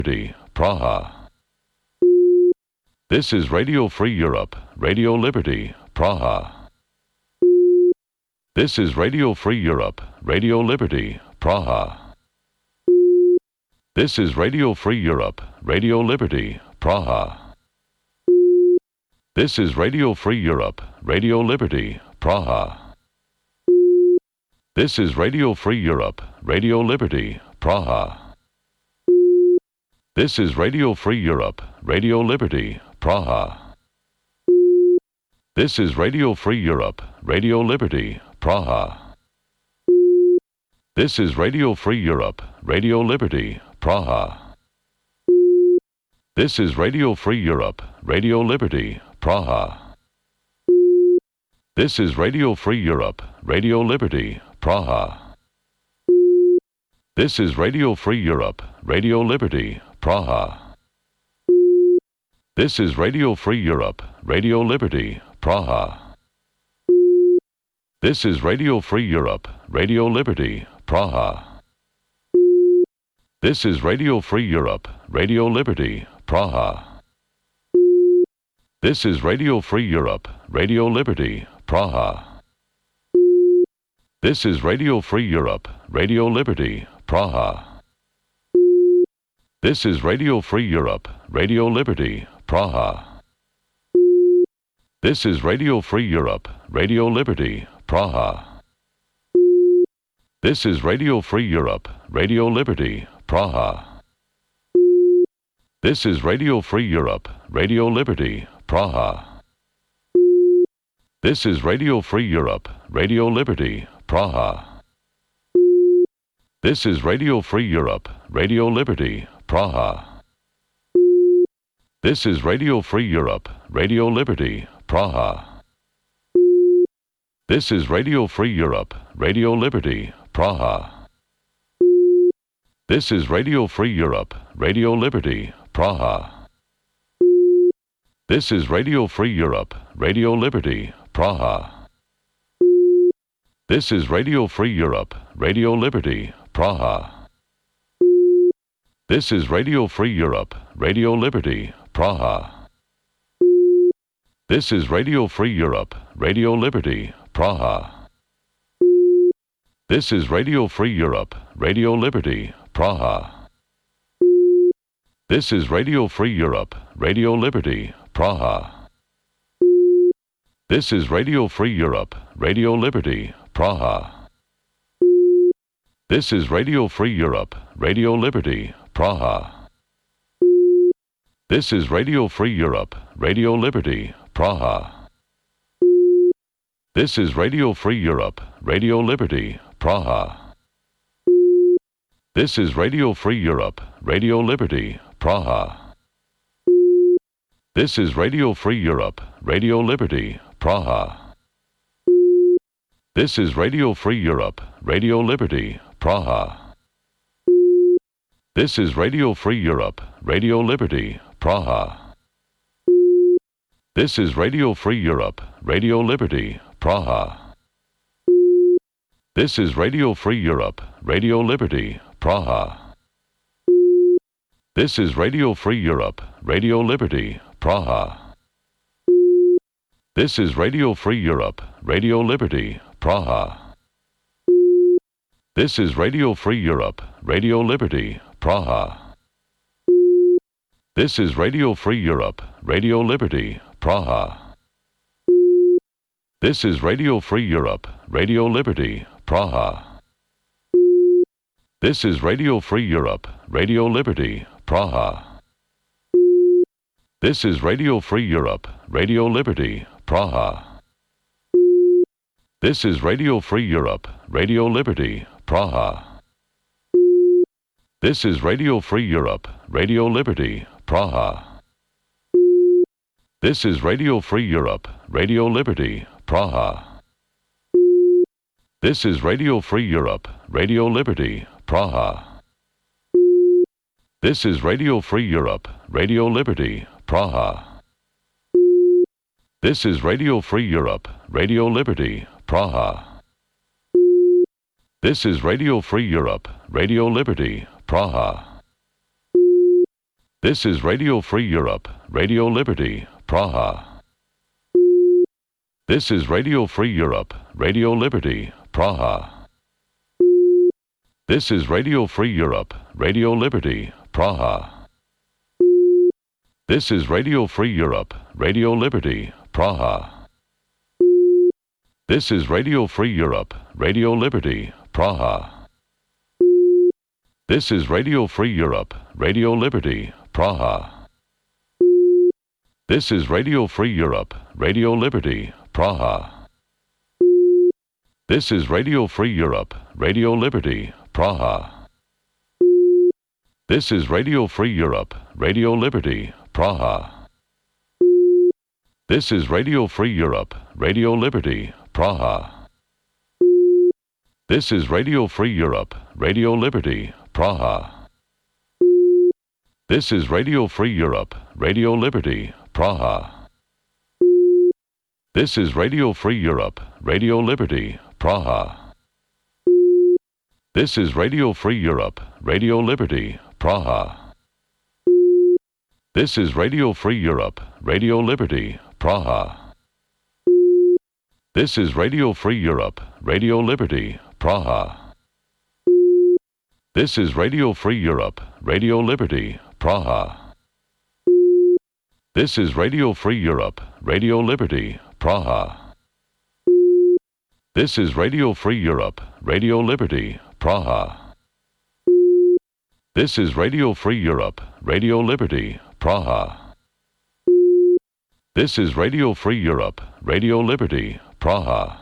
Liberty, Praha. This is Radio Free Europe, Radio Liberty, Praha. This is Radio Free Europe, Radio Liberty, Praha. This is Radio Free Europe, Radio Liberty, Praha. This is Radio Free Europe, Radio Liberty, Praha. This is Radio Free Europe, Radio Liberty, Praha. This is Radio Free Europe, Radio Liberty, Praha. This is Radio Free Europe, Radio Liberty, Praha. This is Radio Free Europe, Radio Liberty, Praha. This is Radio Free Europe, Radio Liberty, Praha. This is Radio Free Europe, Radio Liberty, Praha. This is Radio Free Europe, Radio Liberty, Praha. This is Radio Free Europe, Radio Liberty, Praha. This is Radio Free Europe, Radio Liberty, Praha. This is Radio Free Europe, Radio Liberty, Praha. This is Radio Free Europe, Radio Liberty, Praha. This is Radio Free Europe, Radio Liberty, Praha. This is Radio Free Europe, Radio Liberty, Praha. This is Radio Free Europe, Radio Liberty, Praha. This is Radio Free Europe, Radio Liberty, Praha. This is Radio Free Europe, Radio Liberty, Praha. This is Radio Free Europe, Radio Liberty, Praha. This is Radio Free Europe, Radio Liberty, Praha. This is Radio Free Europe, Radio Liberty, Praha. This is Radio Free Europe, Radio Liberty, Praha. This is Radio Free Europe, Radio Liberty, Praha. This is Radio Free Europe, Radio Liberty, Praha. This is Radio Free Europe, Radio Liberty, Praha. This is Radio Free Europe, Radio Liberty, Praha. This is Radio Free Europe, Radio Liberty, Praha. This is Radio Free Europe, Radio Liberty, Praha. This is Radio Free Europe, Radio Liberty, Praha. This is Radio Free Europe, Radio Liberty, Praha. This is Radio Free Europe, Radio Liberty, Praha. This is Radio Free Europe, Radio Liberty, Praha. This is Radio Free Europe, Radio Liberty, Praha. This is Radio Free Europe, Radio Liberty, Praha. This is Radio Free Europe, Radio Liberty, Praha. This is Radio Free Europe, Radio Liberty, Praha. This is Radio Free Europe, Radio Liberty, Praha. This is Radio Free Europe, Radio Liberty, Praha. This is Radio Free Europe, Radio Liberty, Praha. This is Radio Free Europe, Radio Liberty, Praha. This is Radio Free Europe, Radio Liberty, Praha. This is Radio Free Europe, Radio Liberty, Praha. This is Radio Free Europe, Radio Liberty, Praha. This is Radio Free Europe, Radio Liberty, Praha. This is Radio Free Europe, Radio Liberty, Praha. This is Radio Free Europe, Radio Liberty, Praha. This is Radio Free Europe, Radio Liberty, Praha. This is Radio Free Europe, Radio Liberty, Praha. This is Radio Free Europe, Radio Liberty, Praha. This is Radio Free Europe, Radio Liberty, Praha. This is Radio Free Europe, Radio Liberty, Praha. This is Radio Free Europe, Radio Liberty, Praha. This is Radio Free Europe, Radio Liberty, Praha. This is Radio Free Europe, Radio Liberty, Praha. This is Radio Free Europe, Radio Liberty, Praha. This is Radio Free Europe, Radio Liberty, Praha. This is Radio Free Europe, Radio Liberty, Praha. This is Radio Free Europe, Radio Liberty, Praha. This is Radio Free Europe, Radio Liberty, Praha. This is Radio Free Europe, Radio Liberty, Praha. This is Radio Free Europe, Radio Liberty, Praha. This is Radio Free Europe, Radio Liberty, Praha. This is Radio Free Europe, Radio Liberty, Praha. This is Radio Free Europe, Radio Liberty, Praha. This is Radio Free Europe, Radio Liberty, Praha. This is Radio Free Europe, Radio Liberty, Praha. This is Radio Free Europe, Radio Liberty, Praha. This is Radio Free Europe, Radio Liberty, Praha. This is Radio Free Europe, Radio Liberty, Praha. This is Radio Free Europe, Radio Liberty, Praha. This is Radio Free Europe, Radio Liberty, Praha. This is Radio Free Europe, Radio Liberty, Praha. This is Radio Free Europe, Radio Liberty, Praha. This is Radio Free Europe, Radio Liberty, Praha.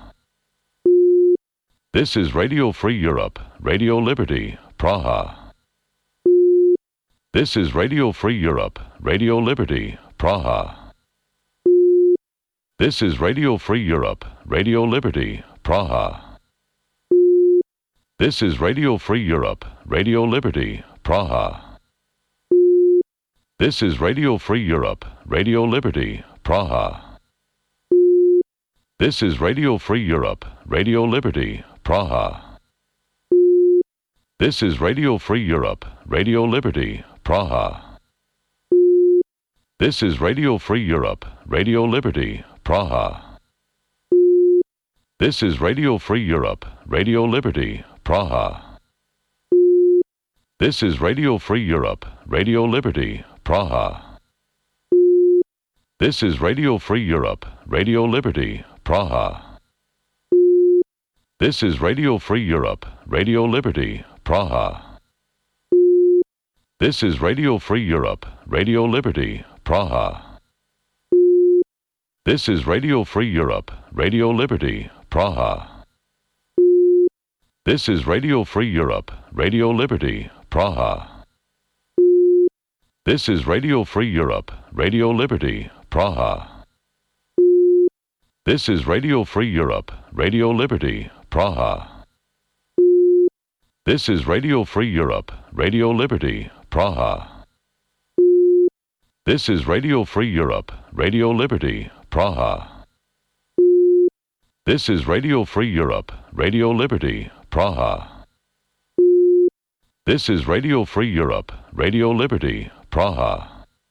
This is Radio Free Europe, Radio Liberty, Praha. This is Radio Free Europe, Radio Liberty, Praha. This is Radio Free Europe, Radio Liberty, Praha. This is Radio Free Europe, Radio Liberty, Praha. This is Radio Free Europe, Radio Liberty, Praha. This is Radio Free Europe, Radio Liberty, Praha. This is Radio Free Europe, Radio Liberty, Praha. This is Radio Free Europe, Radio Liberty, Praha. This is Radio Free Europe, Radio Liberty, Praha. This is Radio Free Europe, Radio Liberty, Praha. This is Radio Free Europe, Radio Liberty, Praha. This is Radio Free Europe, Radio Liberty, Praha. This is Radio Free Europe, Radio Liberty, Praha. This is Radio Free Europe, Radio Liberty, Praha. This is Radio Free Europe, Radio Liberty, Praha. This is Radio Free Europe, Radio Liberty, Praha. This is Radio Free Europe, Radio Liberty, Praha. This is Radio Free Europe, Radio Liberty, Praha. This is Radio Free Europe, Radio Liberty, Praha. This is Radio Free Europe, Radio Liberty, Praha. This is Radio Free Europe, Radio Liberty, Praha.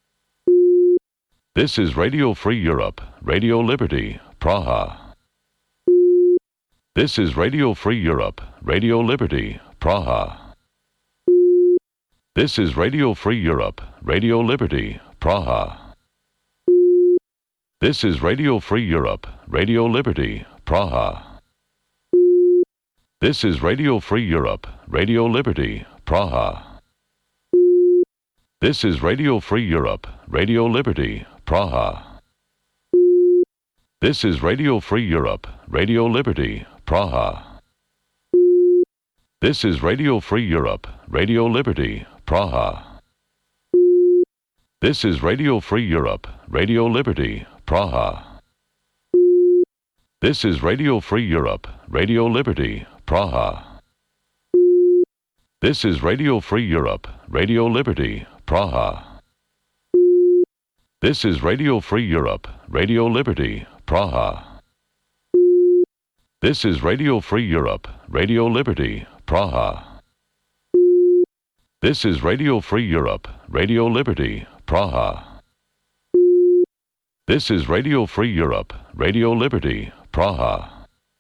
This is Radio Free Europe, Radio Liberty, Praha. This is Radio Free Europe, Radio Liberty, Praha. This is Radio Free Europe, Radio Liberty, Praha. This is Radio Free Europe, Radio Liberty, Praha. This is Radio Free Europe, Radio Liberty, Praha. This is Radio Free Europe, Radio Liberty, Praha. This is Radio Free Europe, Radio Liberty, Praha. This is Radio Free Europe, Radio Liberty, Praha. This is Radio Free Europe, Radio Liberty, Praha. This is Radio Free Europe, Radio Liberty, Praha. This is Radio Free Europe, Radio Liberty, Praha. This is Radio Free Europe, Radio Liberty, Praha. This is Radio Free Europe, Radio Liberty, Praha. This is Radio Free Europe, Radio Liberty, Praha. This is Radio Free Europe, Radio Liberty, Praha.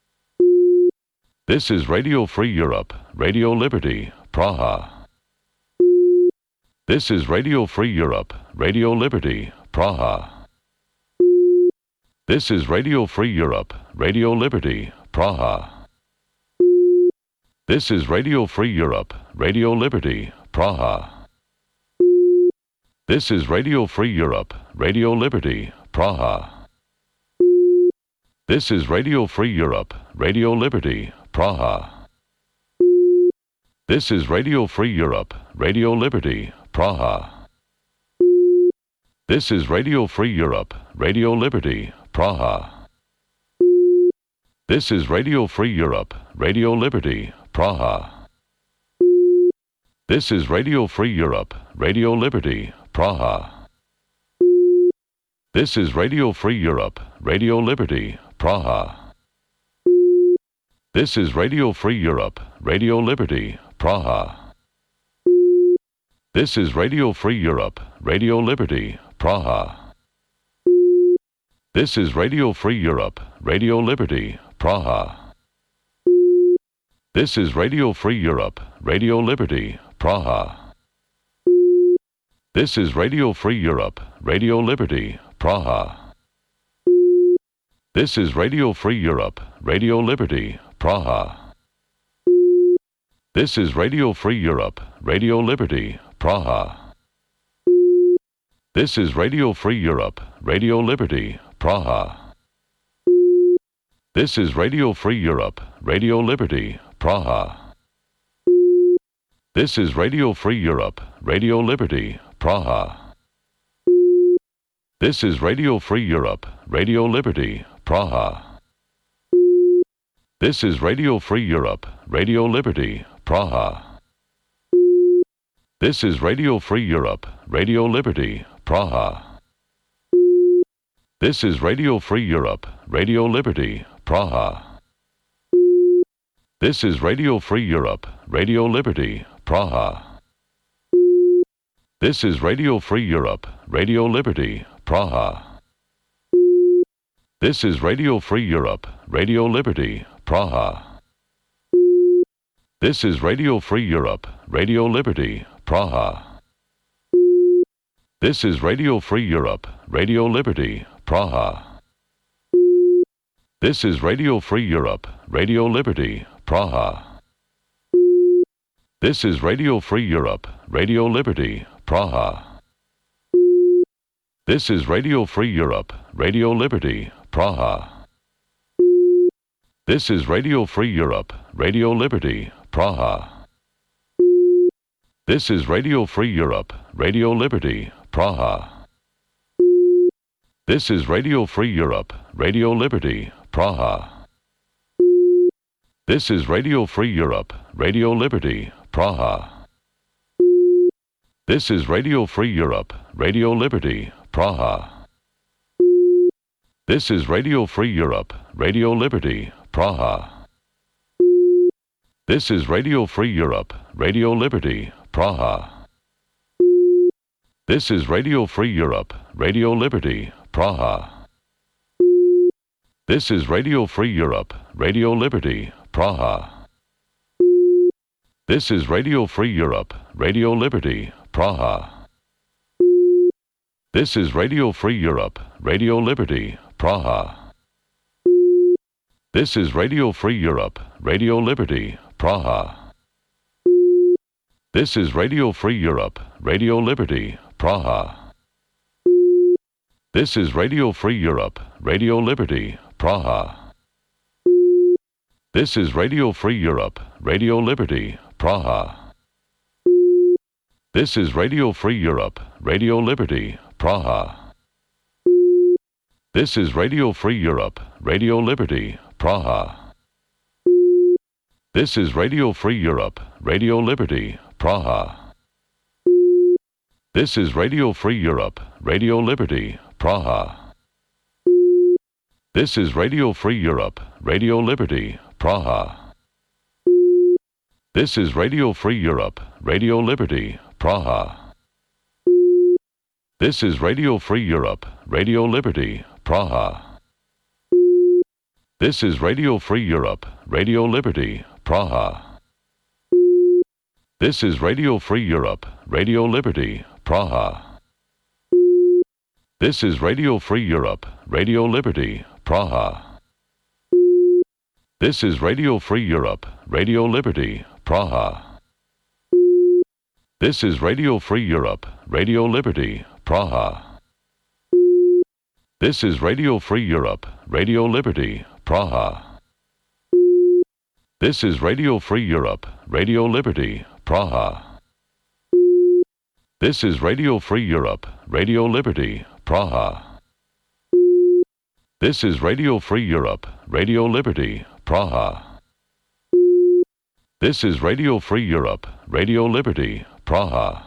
This is Radio Free Europe, Radio Liberty, Praha. This is Radio Free Europe, Radio Liberty, Praha. This is Radio Free Europe, Radio Liberty, Praha. This is Radio Free Europe, Radio Liberty, Praha. This is Radio Free Europe, Radio Liberty, Praha. This is Radio Free Europe, Radio Liberty, Praha. This is Radio Free Europe, Radio Liberty, Praha. This is Radio Free Europe, Radio Liberty, Praha. This is Radio Free Europe, Radio Liberty, Praha. This is Radio Free Europe, Radio Liberty, Praha. This is Radio Free Europe, Radio Liberty, Praha. This is Radio Free Europe, Radio Liberty, Praha. This is Radio Free Europe, Radio Liberty, Praha. This is Radio Free Europe, Radio Liberty, Praha. This is Radio Free Europe, Radio Liberty, Praha. This is Radio Free Europe, Radio Liberty, Praha. This is Radio Free Europe, Radio Liberty, Praha. This is Radio Free Europe, Radio Liberty, Praha. This is Radio Free Europe, Radio Liberty, Praha. This is Radio Free Europe, Radio Liberty, Praha. This is Radio Free Europe, Radio Liberty, Praha. This is Radio Free Europe, Radio Liberty, Praha. This is Radio Free Europe, Radio Liberty, Praha. This is Radio Free Europe, Radio Liberty, Praha. This is Radio Free Europe, Radio Liberty, Praha. This is Radio Free Europe, Radio Liberty, Praha. This is Radio Free Europe, Radio Liberty, Praha. This is Radio Free Europe, Radio Liberty, Praha. This is Radio Free Europe, Radio Liberty, Praha. This is Radio Free Europe, Radio Liberty, Praha. This is Radio Free Europe, Radio Liberty, Praha. This is Radio Free Europe, Radio Liberty, Praha. This is Radio Free Europe, Radio Liberty, Praha. This is Radio Free Europe, Radio Liberty, Praha. This is Radio Free Europe, Radio Liberty, Praha. This is Radio Free Europe, Radio Liberty, Praha. This is Radio Free Europe, Radio Liberty, Praha. This is Radio Free Europe, Radio Liberty, Praha. This is Radio Free Europe, Radio Liberty, Praha. This is Radio Free Europe, Radio Liberty, Praha. This is Radio Free Europe, Radio Liberty, Praha. This is Radio Free Europe, Radio Liberty, Praha. This is Radio Free Europe, Radio Liberty, Praha. This is Radio Free Europe, Radio Liberty, Praha. This is Radio Free Europe, Radio Liberty, Praha. This is Radio Free Europe, Radio Liberty, Praha. This is Radio Free Europe, Radio Liberty, Praha. This is Radio Free Europe, Radio Liberty, Praha. This is Radio Free Europe, Radio Liberty, Praha. This is Radio Free Europe, Radio Liberty, Praha. This is Radio Free Europe, Radio Liberty, Praha. This is Radio Free Europe, Radio Liberty, Praha. This is Radio Free Europe, Radio Liberty, Praha. This is Radio Free Europe, Radio Liberty, Praha. This is Radio Free Europe, Radio Liberty, Praha. This is Radio Free Europe, Radio Liberty, Praha. This is Radio Free Europe, Radio Liberty, Praha. This is Radio Free Europe, Radio Liberty, Praha. This is Radio Free Europe, Radio Liberty, Praha. This is Radio Free Europe, Radio Liberty, Praha. This is Radio Free Europe, Radio Liberty, Praha. This is Radio Free Europe, Radio Liberty, Praha. This is Radio Free Europe, Radio Liberty, Praha. This is Radio Free Europe, Radio Liberty, Praha. This is Radio Free Europe, Radio Liberty, Praha.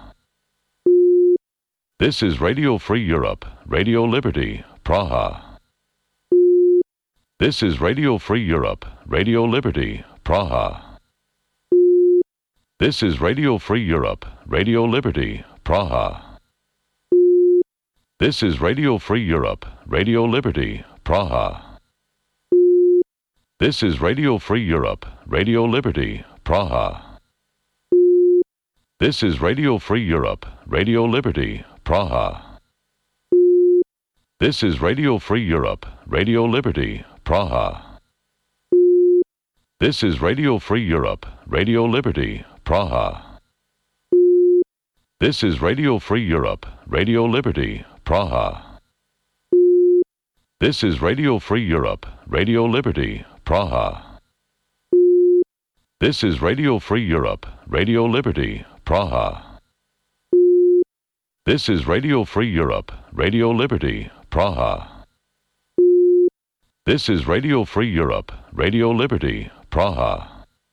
This is Radio Free Europe, Radio Liberty, Praha. This is Radio Free Europe, Radio Liberty, Praha. This is Radio Free Europe, Radio Liberty, Praha. This is Radio Free Europe, Radio Liberty, Praha. This is Radio Free Europe, Radio Liberty, Praha. This is Radio Free Europe, Radio Liberty, Praha. This is Radio Free Europe, Radio Liberty, Praha. This is Radio Free Europe, Radio Liberty, Praha. This is Radio Free Europe, Radio Liberty, Praha. This is Radio Free Europe, Radio Liberty, Praha. This is Radio Free Europe, Radio Liberty, Praha. This is Radio Free Europe, Radio Liberty, Praha. This is Radio Free Europe, Radio Liberty, Praha.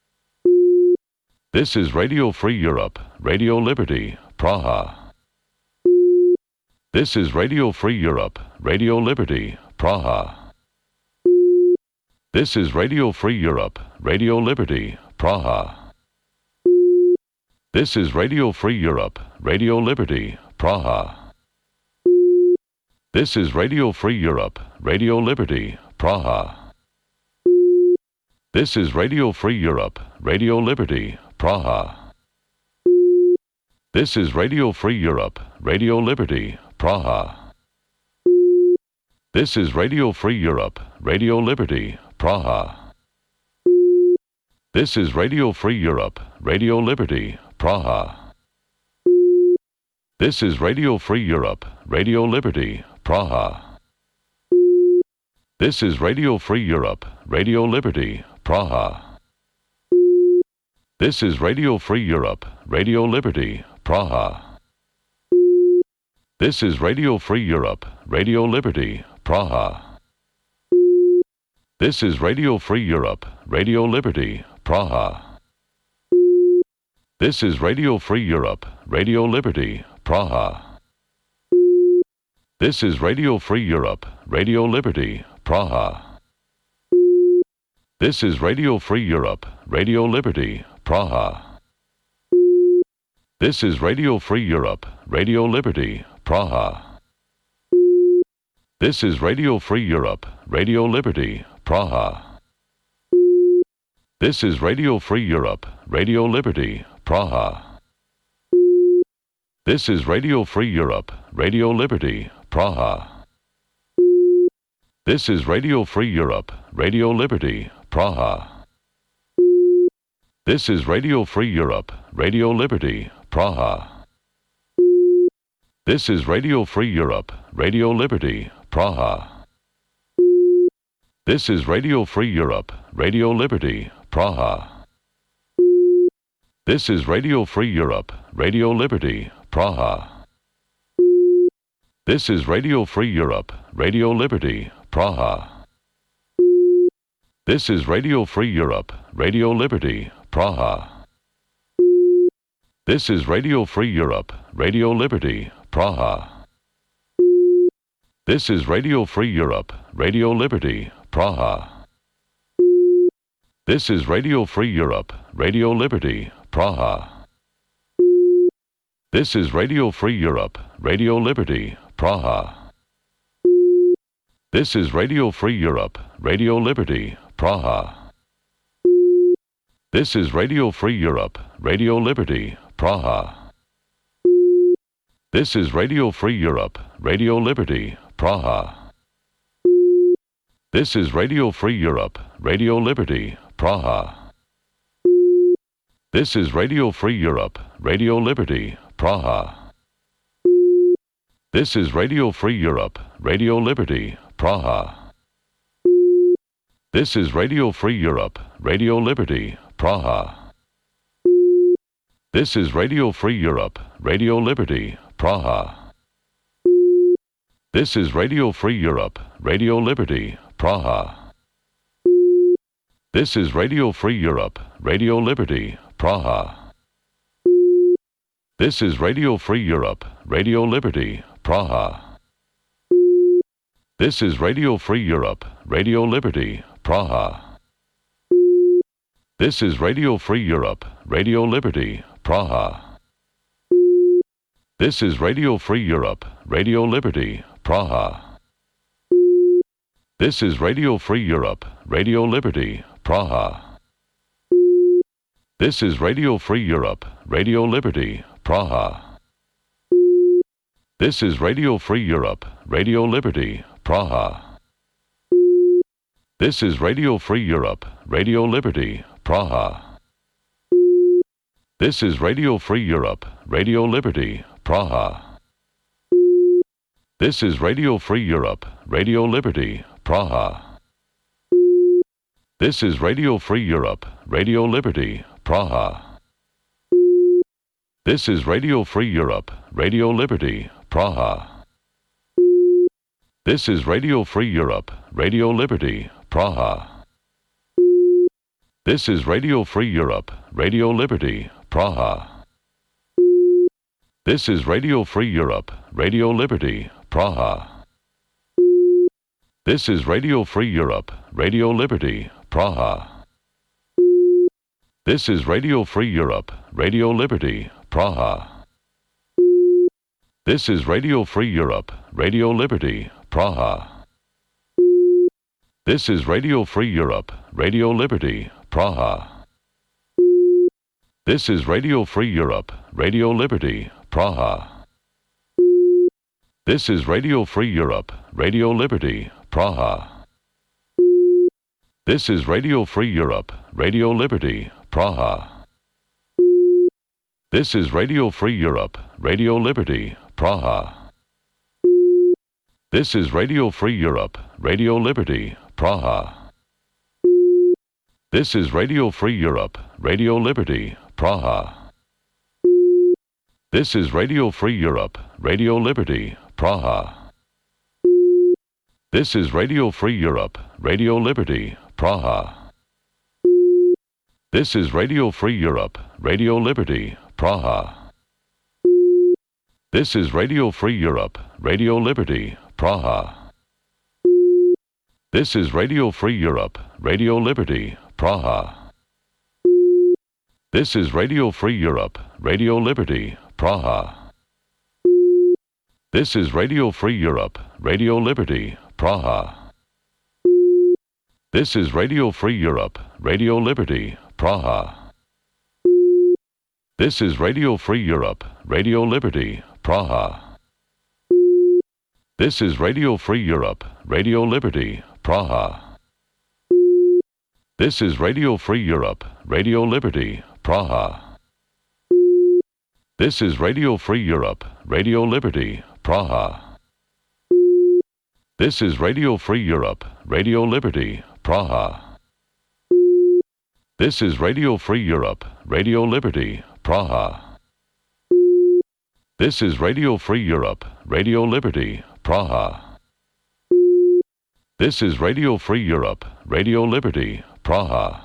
This is Radio Free Europe, Radio Liberty, Praha. This is Radio Free Europe, Radio Liberty, Praha. This is Radio Free Europe, Radio Liberty, Praha. This is Radio Free Europe, Radio Liberty, Praha. This is Radio Free Europe, Radio Liberty, Praha. This is Radio Free Europe, Radio Liberty, Praha. This is Radio Free Europe, Radio Liberty, Praha. This is Radio Free Europe, Radio Liberty, Praha. This is Radio Free Europe, Radio Liberty, Praha. This is Radio Free Europe, Radio Liberty, Praha. This is Radio Free Europe, Radio Liberty, Praha. This is Radio Free Europe, Radio Liberty, Praha. This is Radio Free Europe, Radio Liberty, Praha. This is Radio Free Europe, Radio Liberty, Praha. This is Radio Free Europe, Radio Liberty, Praha. This is Radio Free Europe, Radio Liberty, Praha. This is Radio Free Europe, Radio Liberty, Praha. This is Radio Free Europe, Radio Liberty, Praha. This is Radio Free Europe, Radio Liberty, Praha. This is Radio Free Europe, Radio Liberty, Praha. This is Radio Free Europe, Radio Liberty, Praha. This is Radio Free Europe, Radio Liberty, Praha. This is Radio Free Europe, Radio Liberty, Praha. This is Radio Free Europe, Radio Liberty, Praha. This is Radio Free Europe, Radio Liberty, Praha. This is Radio Free Europe, Radio Liberty, Praha. This is Radio Free Europe, Radio Liberty, Praha. This is Radio Free Europe, Radio Liberty, Praha. This is Radio Free Europe, Radio Liberty, Praha. This is Radio Free Europe, Radio Liberty, Praha. This is Radio Free Europe, Radio Liberty, Praha. This is Radio Free Europe, Radio Liberty, Praha. This is Radio Free Europe, Radio Liberty, Praha. This is Radio Free Europe, Radio Liberty, Praha. This is Radio Free Europe, Radio Liberty, Praha. This is Radio Free Europe, Radio Liberty, Praha. This is Radio Free Europe, Radio Liberty, Praha. This is Radio Free Europe, Radio Liberty, Praha. This is Radio Free Europe, Radio Liberty, Praha. This is Radio Free Europe, Radio Liberty, Praha. This is Radio Free Europe, Radio Liberty, Praha. This is Radio Free Europe, Radio Liberty, Praha. This is Radio Free Europe, Radio Liberty, Praha. This is Radio Free Europe, Radio Liberty, Praha. This is Radio Free Europe, Radio Liberty, Praha. This is Radio Free Europe, Radio Liberty, Praha. This is Radio Free Europe, Radio Liberty, Praha. This is Radio Free Europe, Radio Liberty, Praha. This is Radio Free Europe, Radio Liberty, Praha. This is Radio Free Europe, Radio Liberty, Praha. This is Radio Free Europe, Radio Liberty, Praha. This is Radio Free Europe, Radio Liberty, Praha. This is Radio Free Europe, Radio Liberty, Praha. This is Radio Free Europe, Radio Liberty, Praha. This is Radio Free Europe, Radio Liberty, Praha. This is Radio Free Europe, Radio Liberty, Praha. This is Radio Free Europe, Radio Liberty, Praha. This is Radio Free Europe, Radio Liberty, Praha. This is Radio Free Europe, Radio Liberty, Praha. This is Radio Free Europe, Radio Liberty, Praha. This is Radio Free Europe, Radio Liberty, Praha. This is Radio Free Europe, Radio Liberty, Praha. This is Radio Free Europe, Radio Liberty, Praha. This is Radio Free Europe, Radio Liberty, Praha. This is Radio Free Europe, Radio Liberty, Praha. This is Radio Free Europe, Radio Liberty, Praha. This is Radio Free Europe, Radio Liberty, Praha. This is Radio Free Europe, Radio Liberty, Praha. This is Radio Free Europe, Radio Liberty, Praha. This is Radio Free Europe, Radio Liberty, Praha. This is Radio Free Europe, Radio Liberty, Praha. This is Radio Free Europe, Radio Liberty, Praha. This is Radio Free Europe, Radio Liberty, Praha. This is Radio Free Europe, Radio Liberty, Praha. This is Radio Free Europe, Radio Liberty, Praha. This is Radio Free Europe, Radio Liberty, Praha. This is Radio Free Europe, Radio Liberty, Praha. This is Radio Free Europe, Radio Liberty, Praha. This is Radio Free Europe, Radio Liberty, Praha. This is Radio Free Europe, Radio Liberty, Praha. This is Radio Free Europe, Radio Liberty, Praha. This is Radio Free Europe, Radio Liberty, Praha. This is Radio Free Europe, Radio Liberty, Praha.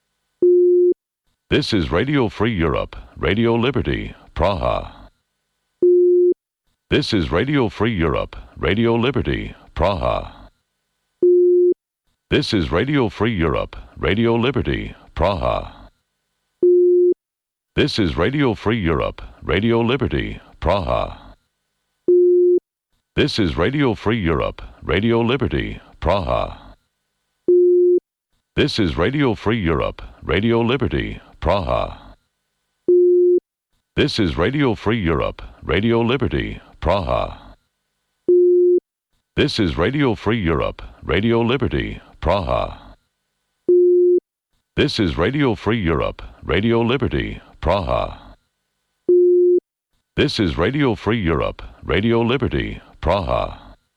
This is Radio Free Europe, Radio Liberty, Praha. This is Radio Free Europe, Radio Liberty, Praha. This is Radio Free Europe, Radio Liberty, Praha. This is Radio Free Europe, Radio Liberty, Praha. This is Radio Free Europe, Radio Liberty, Praha. This is Radio Free Europe, Radio Liberty, Praha. This is Radio Free Europe, Radio Liberty, Praha. This is Radio Free Europe, Radio Liberty, Praha. This is Radio Free Europe, Radio Liberty, Praha. This is Radio Free Europe, Radio Liberty, Praha.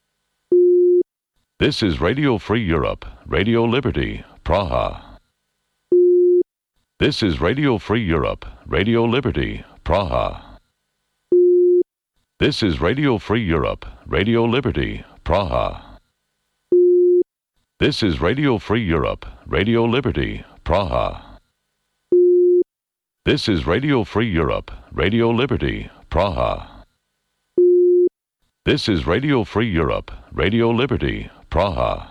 This is Radio Free Europe, Radio Liberty, Praha. This is Radio Free Europe, Radio Liberty, Praha. This is Radio Free Europe, Radio Liberty, Praha. This is Radio Free Europe, Radio Liberty, Praha. This is Radio Free Europe, Radio Liberty, Praha. This is Radio Free Europe, Radio Liberty, Praha.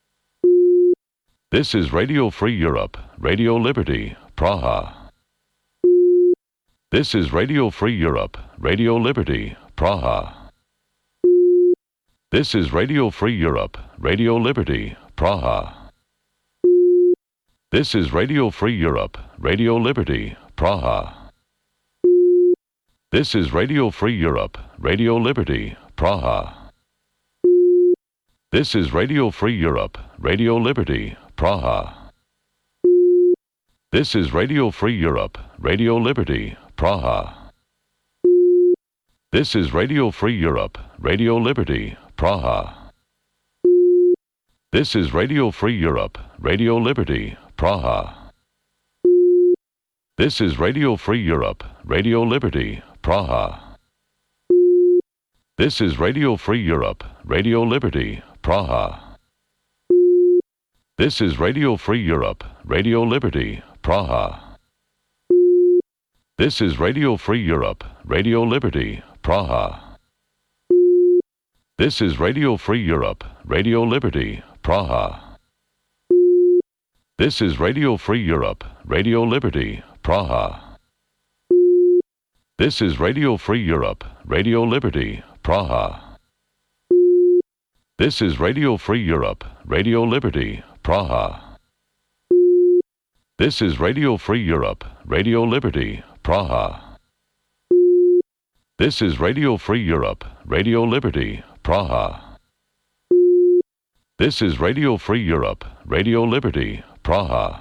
This is Radio Free Europe, Radio Liberty, Praha. This is Radio Free Europe, Radio Liberty, Praha. This is Radio Free Europe, Radio Liberty, Praha. This is Radio Free Europe, Radio Liberty, Praha. This is Radio Free Europe, Radio Liberty, Praha. This is Radio Free Europe, Radio Liberty, Praha. This is Radio Free Europe, Radio Liberty, Praha. This is Radio Free Europe, Radio Liberty, Praha. This is Radio Free Europe, Radio Liberty, Praha. This is Radio Free Europe, Radio Liberty, Praha. This is Radio Free Europe, Radio Liberty, Praha. This is Radio Free Europe, Radio Liberty, Praha. This is Radio Free Europe, Radio Liberty, Praha. This is Radio Free Europe, Radio Liberty, Praha. This is Radio Free Europe, Radio Liberty, Praha. This is Radio Free Europe, Radio Liberty, Praha. This is Radio Free Europe, Radio Liberty, Praha. This is Radio Free Europe, Radio Liberty, Praha. This is Radio Free Europe, Radio Liberty, Praha. This is Radio Free Europe, Radio Liberty, Praha.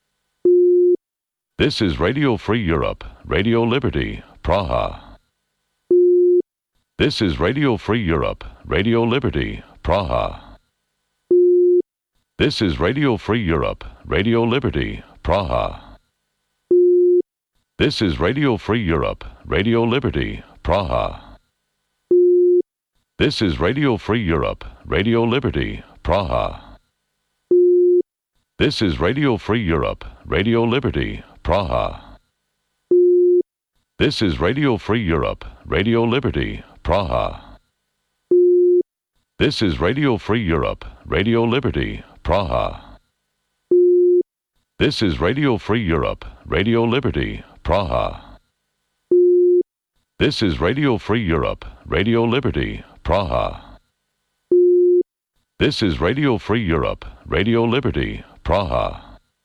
This is Radio Free Europe, Radio Liberty, Praha. This is Radio Free Europe, Radio Liberty, Praha. This is Radio Free Europe, Radio Liberty, Praha. This is Radio Free Europe, Radio Liberty, Praha. This is Radio Free Europe, Radio Liberty, Praha. This is Radio Free Europe, Radio Liberty, Praha. This is Radio Free Europe, Radio Liberty, Praha. This is Radio Free Europe, Radio Liberty, Praha. This is Radio Free Europe, Radio Liberty, Praha. This is Radio Free Europe, Radio Liberty, Praha. This is Radio Free Europe, Radio Liberty, Praha.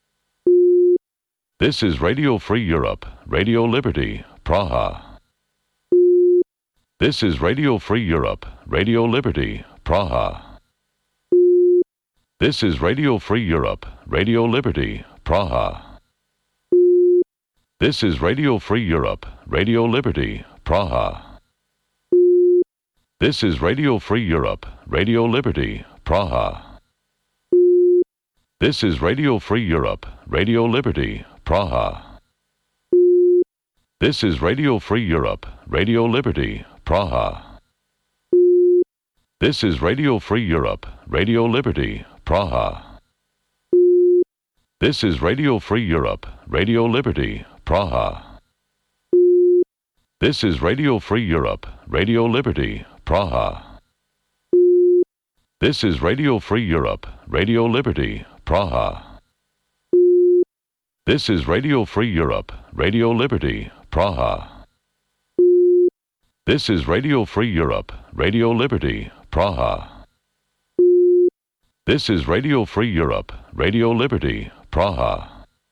This is Radio Free Europe, Radio Liberty, Praha. This is Radio Free Europe, Radio Liberty, Praha. This is Radio Free Europe, Radio Liberty, Praha. This is Radio Free Europe, Radio Liberty, Praha. This is Radio Free Europe, Radio Liberty, Praha. This is Radio Free Europe, Radio Liberty, Praha. This is Radio Free Europe, Radio Liberty, Praha. This is Radio Free Europe, Radio Liberty, Praha. This is Radio Free Europe, Radio Liberty, Praha. This is Radio Free Europe, Radio Liberty, Praha. This is Radio Free Europe, Radio Liberty, Praha. This is Radio Free Europe, Radio Liberty, Praha. This is Radio Free Europe, Radio Liberty, Praha. This is Radio Free Europe, Radio Liberty, Praha.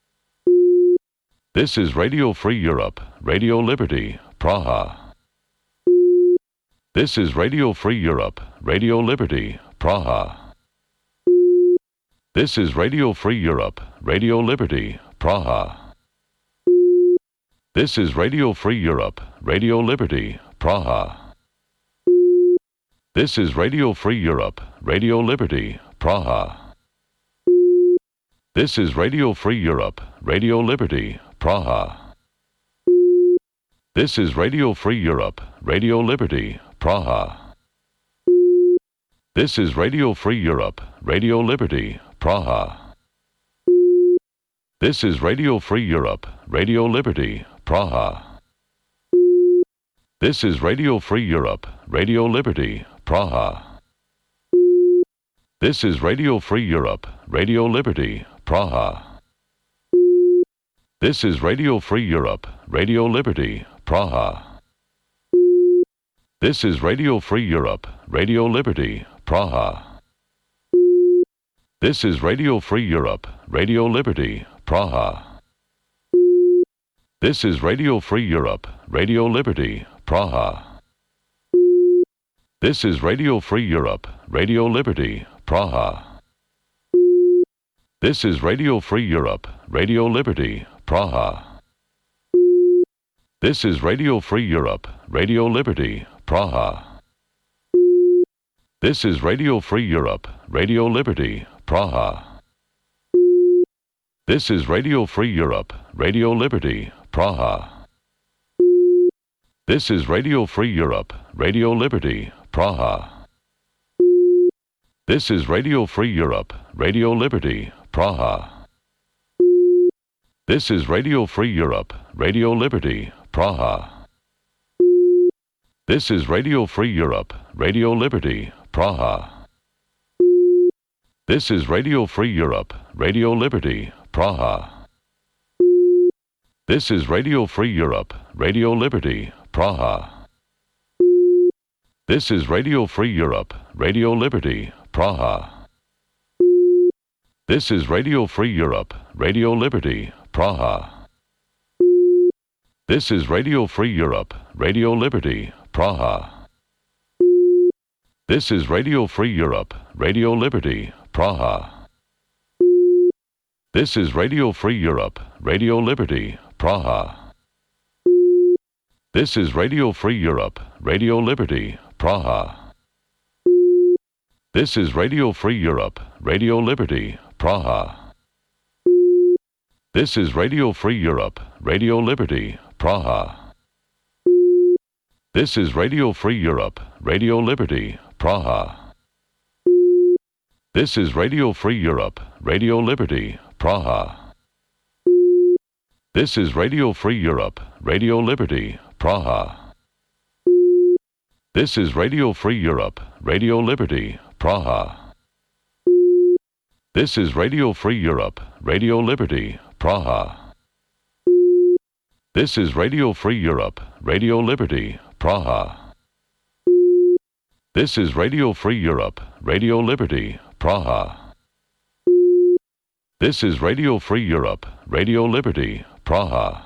This is Radio Free Europe, Radio Liberty, Praha. This is Radio Free Europe, Radio Liberty, Praha. This is Radio Free Europe, Radio Liberty, Praha. This is Radio Free Europe, Radio Liberty, Praha. This is Radio Free Europe, Radio Liberty, Praha. This is Radio Free Europe, Radio Liberty, Praha. This is Radio Free Europe, Radio Liberty, Praha. This is Radio Free Europe, Radio Liberty, Praha. This is Radio Free Europe, Radio Liberty, Praha. This is Radio Free Europe, Radio Liberty, Praha. This is Radio Free Europe, Radio Liberty, Praha. This is Radio Free Europe, Radio Liberty, Praha. This is Radio Free Europe, Radio Liberty, Praha. This is Radio Free Europe, Radio Liberty, Praha. This is Radio Free Europe, Radio Liberty, Praha. This is Radio Free Europe, Radio Liberty, Praha. This is Radio Free Europe, Radio Liberty, Praha. This is Radio Free Europe, Radio Liberty, Praha. This is Radio Free Europe, Radio Liberty, Praha. This is Radio Free Europe, Radio Liberty, Praha. This is Radio Free Europe, Radio Liberty, Praha. This is Radio Free Europe, Radio Liberty, Praha. This is Radio Free Europe, Radio Liberty, Praha. This is Radio Free Europe, Radio Liberty, Praha. This is Radio Free Europe, Radio Liberty, Praha. This is Radio Free Europe, Radio Liberty, Praha. This is Radio Free Europe, Radio Liberty, Praha. This is Radio Free Europe, Radio Liberty, Praha. This is Radio Free Europe, Radio Liberty, Praha. This is Radio Free Europe, Radio Liberty, Praha. This is Radio Free Europe, Radio Liberty, Praha. This is Radio Free Europe, Radio Liberty, Praha. This is Radio Free Europe, Radio Liberty, Praha. This is Radio Free Europe, Radio Liberty, Praha. This is Radio Free Europe, Radio Liberty, Praha. This is Radio Free Europe, Radio Liberty, Praha. This is Radio Free Europe, Radio Liberty, Praha. This is Radio Free Europe, Radio Liberty, Praha. This is Radio Free Europe, Radio Liberty, Praha. This is Radio Free Europe, Radio Liberty, Praha. This is Radio Free Europe, Radio Liberty, Praha. This is Radio Free Europe, Radio Liberty, Praha.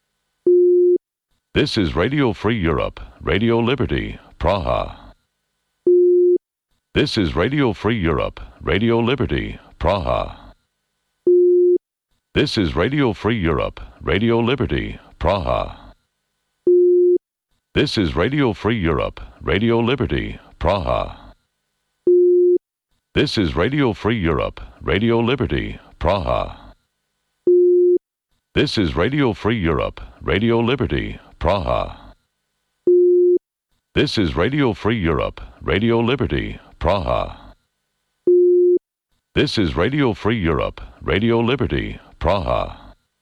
This is Radio Free Europe, Radio Liberty, Praha. This is Radio Free Europe, Radio Liberty, Praha. This is Radio Free Europe, Radio Liberty, Praha. This is Radio Free Europe, Radio Liberty, Praha. This is Radio Free Europe, Radio Liberty, Praha. This is Radio Free Europe, Radio Liberty, Praha. This is Radio Free Europe, Radio Liberty, Praha. This is Radio Free Europe, Radio Liberty, Praha.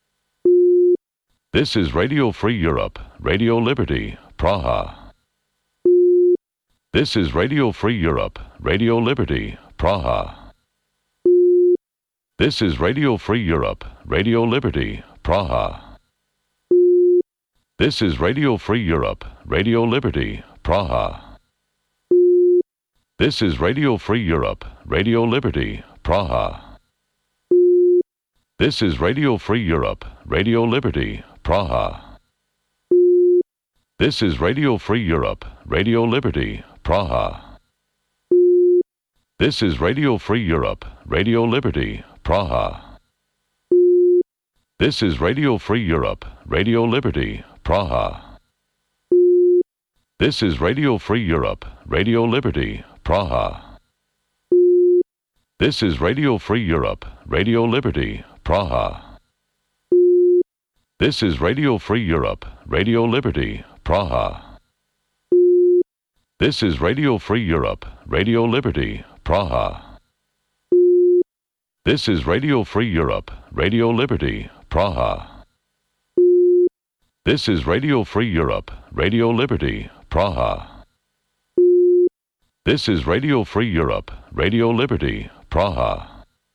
This is Radio Free Europe, Radio Liberty, Praha. This is Radio Free Europe, Radio Liberty, Praha. This is Radio Free Europe, Radio Liberty, Praha. This is Radio Free Europe, Radio Liberty, Praha. This is Radio Free Europe, Radio Liberty, Praha. This is Radio Free Europe, Radio Liberty, Praha. This is Radio Free Europe, Radio Liberty, Praha. This is Radio Free Europe, Radio Liberty, Praha. This is Radio Free Europe, Radio Liberty, Praha. This is Radio Free Europe, Radio Liberty, Praha. This is Radio Free Europe, Radio Liberty, Praha. This is Radio Free Europe, Radio Liberty, Praha. This is Radio Free Europe, Radio Liberty, Praha. This is Radio Free Europe, Radio Liberty, Praha. This is Radio Free Europe, Radio Liberty, Praha. This is Radio Free Europe, Radio Liberty, Praha.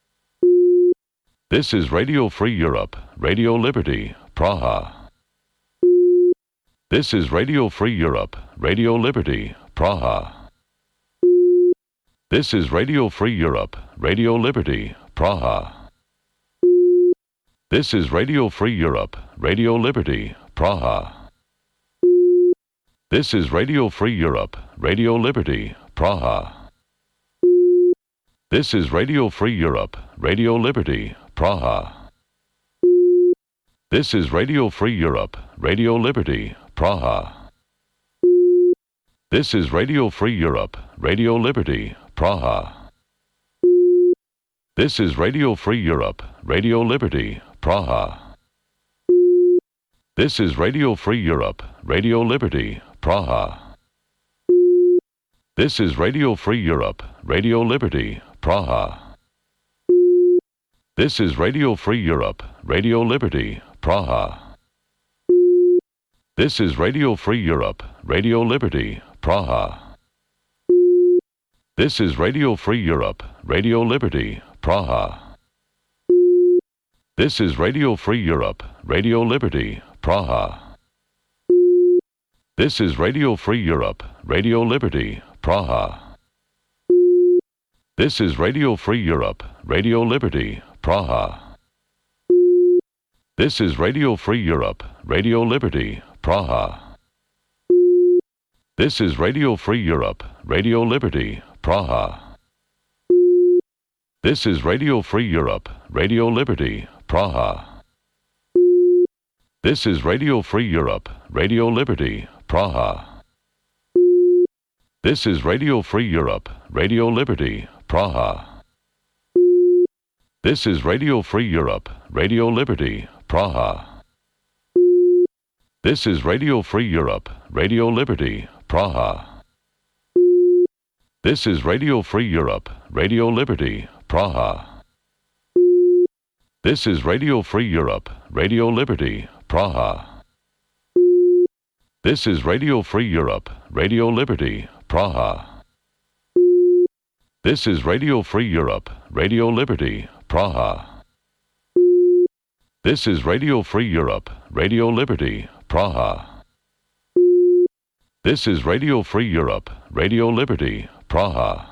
This is Radio Free Europe, Radio Liberty, Praha. This is Radio Free Europe, Radio Liberty, Praha. This is Radio Free Europe, Radio Liberty, Praha. This is Radio Free Europe, Radio Liberty, Praha. This is Radio Free Europe, Radio Liberty, Praha. This is Radio Free Europe, Radio Liberty, Praha. This is Radio Free Europe, Radio Liberty, Praha. This is Radio Free Europe, Radio Liberty, Praha. This is Radio Free Europe, Radio Liberty, Praha. This is Radio Free Europe, Radio Liberty, Praha. This is Radio Free Europe, Radio Liberty, Praha. This is Radio Free Europe, Radio Liberty, Praha. This is Radio Free Europe, Radio Liberty, Praha. This is Radio Free Europe, Radio Liberty, Praha. This is Radio Free Europe, Radio Liberty, Praha. This is Radio Free Europe, Radio Liberty, Praha. This is Radio Free Europe, Radio Liberty, Praha. This is Radio Free Europe, Radio Liberty, Praha. This is Radio Free Europe, Radio Liberty, Praha. This is Radio Free Europe, Radio Liberty, Praha. This is Radio Free Europe, Radio Liberty, Praha. This is Radio Free Europe, Radio Liberty, Praha. This is Radio Free Europe, Radio Liberty, Praha. This is Radio Free Europe, Radio Liberty, Praha. This is Radio Free Europe, Radio Liberty, Praha. This is Radio Free Europe, Radio Liberty, Praha. This is Radio Free Europe, Radio Liberty, Praha. This is Radio Free Europe, Radio Liberty, Praha. This is Radio Free Europe, Radio Liberty, Praha. This is Radio Free Europe, Radio Liberty, Praha.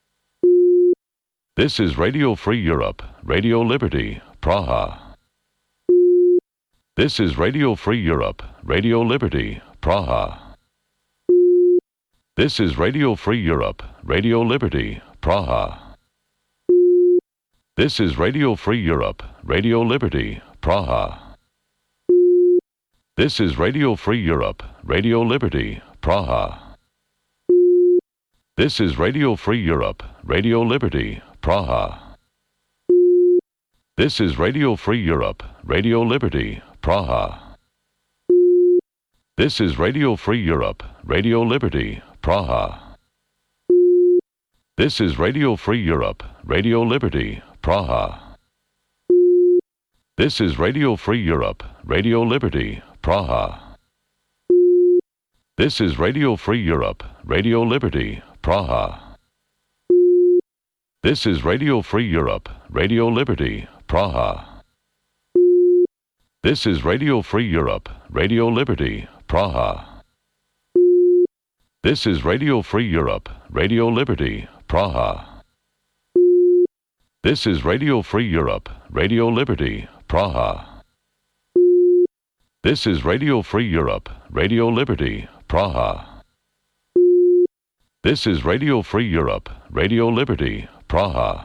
This is Radio Free Europe, Radio Liberty, Praha. This is Radio Free Europe, Radio Liberty, Praha. This is Radio Free Europe, Radio Liberty, Praha. This is Radio Free Europe, Radio Liberty, Praha. This is Radio Free Europe, Radio Liberty, Praha. This is Radio Free Europe, Radio Liberty, Praha. This is Radio Free Europe, Radio Liberty, Praha. This is Radio Free Europe, Radio Liberty, Praha. This is Radio Free Europe, Radio Liberty, Praha. This is Radio Free Europe, Radio Liberty, Praha. This is Radio Free Europe, Radio Liberty, Praha. This is Radio Free Europe, Radio Liberty, Praha. This is Radio Free Europe, Radio Liberty, Praha. This is Radio Free Europe, Radio Liberty, Praha. This is Radio Free Europe, Radio Liberty, Praha. This is Radio Free Europe, Radio Liberty, Praha. This is Radio Free Europe, Radio Liberty, Praha.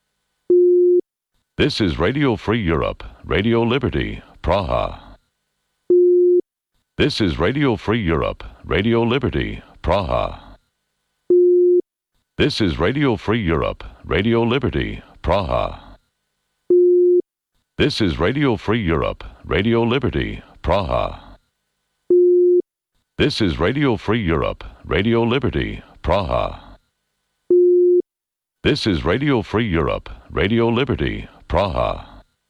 This is Radio Free Europe, Radio Liberty, Praha. This is Radio Free Europe, Radio Liberty, Praha. This is Radio Free Europe, Radio Liberty, Praha. This is Radio Free Europe, Radio Liberty, Praha. This is Radio Free Europe, Radio Liberty, Praha. This is Radio Free Europe, Radio Liberty, Praha.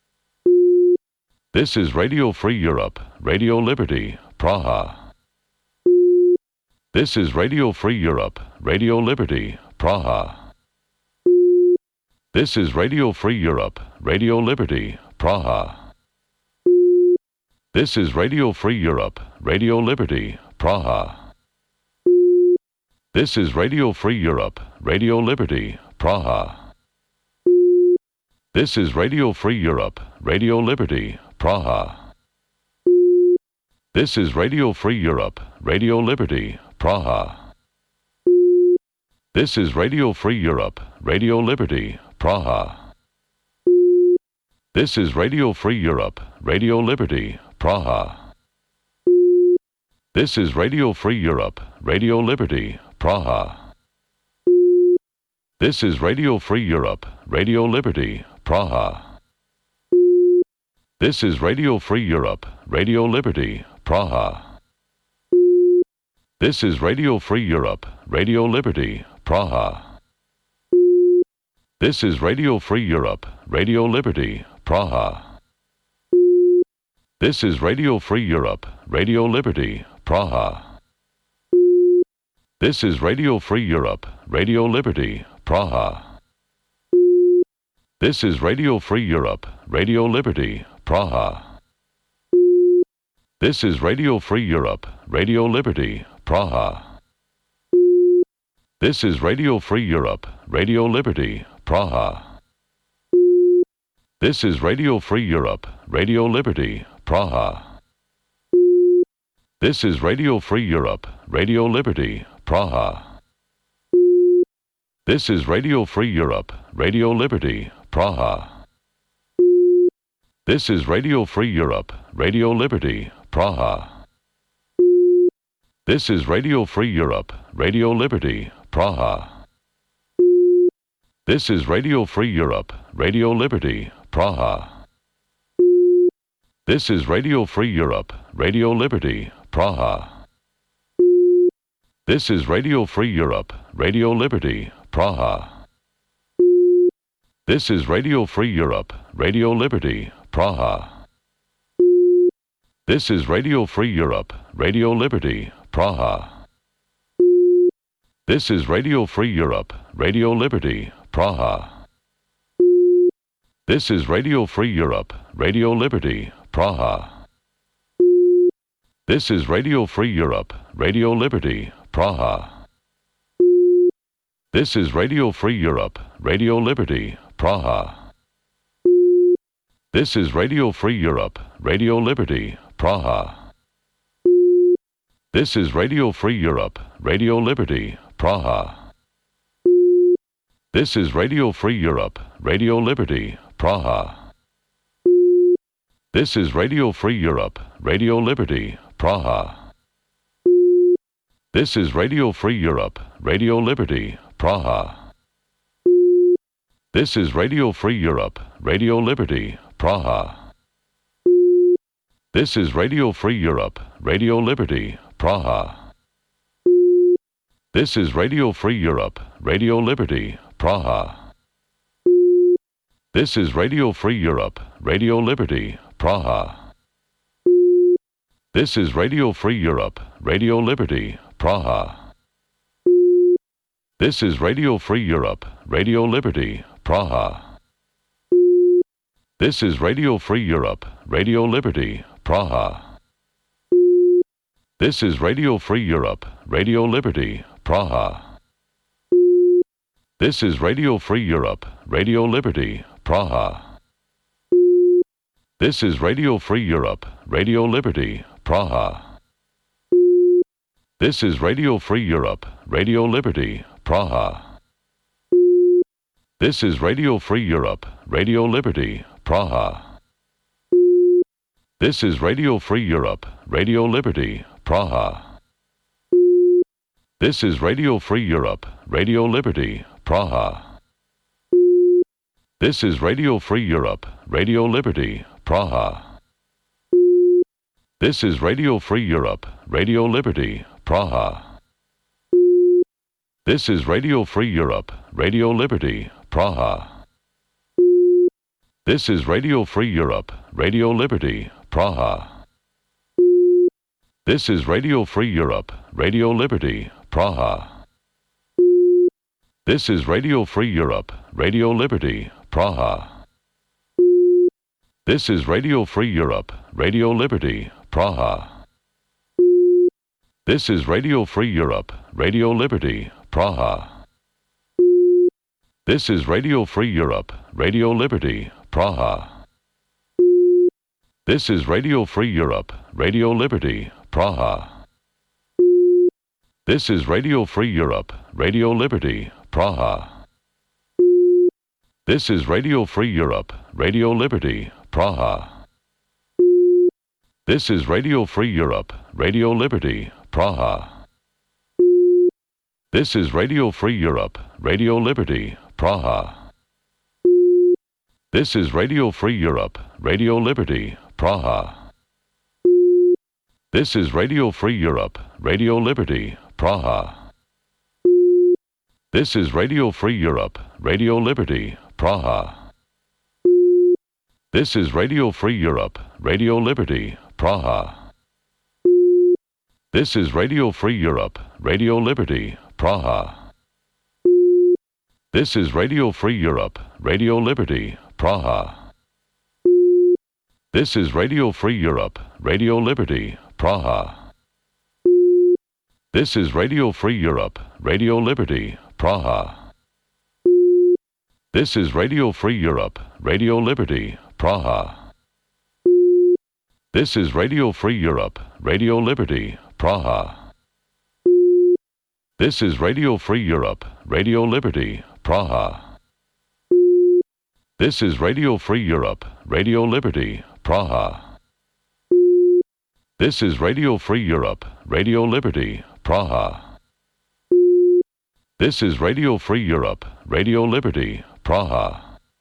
This is Radio Free Europe, Radio Liberty, Praha. This is Radio Free Europe, Radio Liberty, Praha. This is Radio Free Europe, Radio Liberty, Praha. This is Radio Free Europe, Radio Liberty, Praha. This is Radio Free Europe, Radio Liberty, Praha. This is Radio Free Europe, Radio Liberty, Praha. This is Radio Free Europe, Radio Liberty, Praha. This is Radio Free Europe, Radio Liberty, Praha. This is Radio Free Europe, Radio Liberty, Praha. This is Radio Free Europe, Radio Liberty, Praha. This is Radio Free Europe, Radio Liberty, Praha. This is Radio Free Europe, Radio Liberty, Praha. This is Radio Free Europe, Radio Liberty, Praha. This is Radio Free Europe, Radio Liberty, Praha. This is Radio Free Europe, Radio Liberty, Praha. This is Radio Free Europe, Radio Liberty, Praha. This is Radio Free Europe, Radio Liberty, Praha. This is Radio Free Europe, Radio Liberty, Praha. This is Radio Free Europe, Radio Liberty, Praha. This is Radio Free Europe, Radio Liberty, Praha. This is Radio Free Europe, Radio Liberty, Praha. This is Radio Free Europe, Radio Liberty, Praha. This is Radio Free Europe, Radio Liberty, Praha. This is Radio Free Europe, Radio Liberty, Praha. This is Radio Free Europe, Radio Liberty, Praha. This is Radio Free Europe, Radio Liberty, Praha. This is Radio Free Europe, Radio Liberty, Praha. This is Radio Free Europe, Radio Liberty, Praha. This is Radio Free Europe, Radio Liberty, Praha. This is Radio Free Europe, Radio Liberty, Praha. This is Radio Free Europe, Radio Liberty, Praha. This is Radio Free Europe, Radio Liberty, Praha. This is Radio Free Europe, Radio Liberty, Praha. This is Radio Free Europe, Radio Liberty, Praha. This is Radio Free Europe, Radio Liberty, Praha. This is Radio Free Europe, Radio Liberty, Praha. This is Radio Free Europe, Radio Liberty, Praha. This is Radio Free Europe, Radio Liberty, Praha. This is Radio Free Europe, Radio Liberty, Praha. This is Radio Free Europe, Radio Liberty, Praha. This is Radio Free Europe, Radio Liberty, Praha. This is Radio Free Europe, Radio Liberty, Praha. This is Radio Free Europe, Radio Liberty, Praha. This is Radio Free Europe, Radio Liberty, Praha. This is Radio Free Europe, Radio Liberty, Praha. This is Radio Free Europe, Radio Liberty, Praha. This is Radio Free Europe, Radio Liberty, Praha. This is Radio Free Europe, Radio Liberty, Praha. This is Radio Free Europe, Radio Liberty, Praha. This is Radio Free Europe, Radio Liberty, Praha. This is Radio Free Europe, Radio Liberty, Praha. This is Radio Free Europe, Radio Liberty, Praha. This is Radio Free Europe, Radio Liberty, Praha. This is Radio Free Europe, Radio Liberty, Praha. This is Radio Free Europe, Radio Liberty, Praha. This is Radio Free Europe, Radio Liberty, Praha. This is Radio Free Europe, Radio Liberty, Praha. This is Radio Free Europe, Radio Liberty, Praha. This is Radio Free Europe, Radio Liberty, Praha. This is Radio Free Europe, Radio Liberty, Praha. This is Radio Free Europe, Radio Liberty, Praha. This is Radio Free Europe, Radio Liberty, Praha. This is Radio Free Europe, Radio Liberty, Praha. This is Radio Free Europe, Radio Liberty, Praha. This is Radio Free Europe, Radio Liberty, Praha. This is Radio Free Europe, Radio Liberty, Praha. This is Radio Free Europe, Radio Liberty, Praha. This is Radio Free Europe, Radio Liberty, Praha. This is Radio Free Europe, Radio Liberty, Praha. This is Radio Free Europe, Radio Liberty, Praha. This is Radio Free Europe, Radio Liberty, Praha. This is Radio Free Europe, Radio Liberty, Praha. This is Radio Free Europe, Radio Liberty, Praha. This is Radio Free Europe, Radio Liberty, Praha. This is Radio Free Europe, Radio Liberty, Praha. This is Radio Free Europe, Radio Liberty, Praha. This is Radio Free Europe, Radio Liberty, Praha. This is Radio Free Europe, Radio Liberty, Praha. This is Radio Free Europe, Radio Liberty, Praha. This is Radio Free Europe, Radio Liberty, Praha.